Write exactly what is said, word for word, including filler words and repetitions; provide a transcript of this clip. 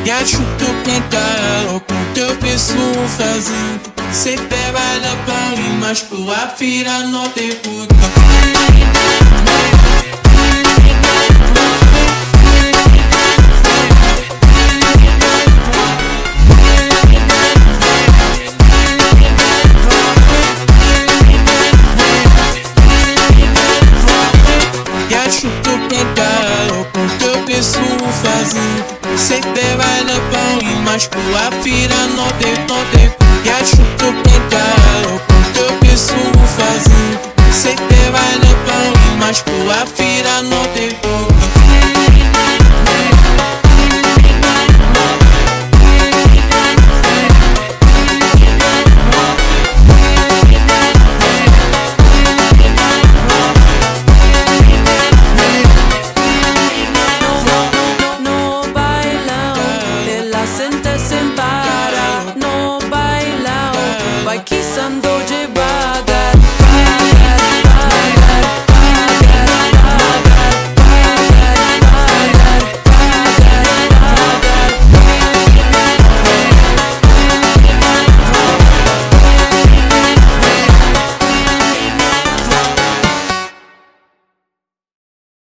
E acho que tu canta com teu pessoal fazer. Cê trabalha pra mim, mas tua filha não te puta. E acho que tu canta com teu pessoal fazer. Cê trabalha pra mim, mas tua filha não te puta. E acho que tu canta com teu pessoal fazer. Cê trabalha pra mim, mas tua filha não te puta.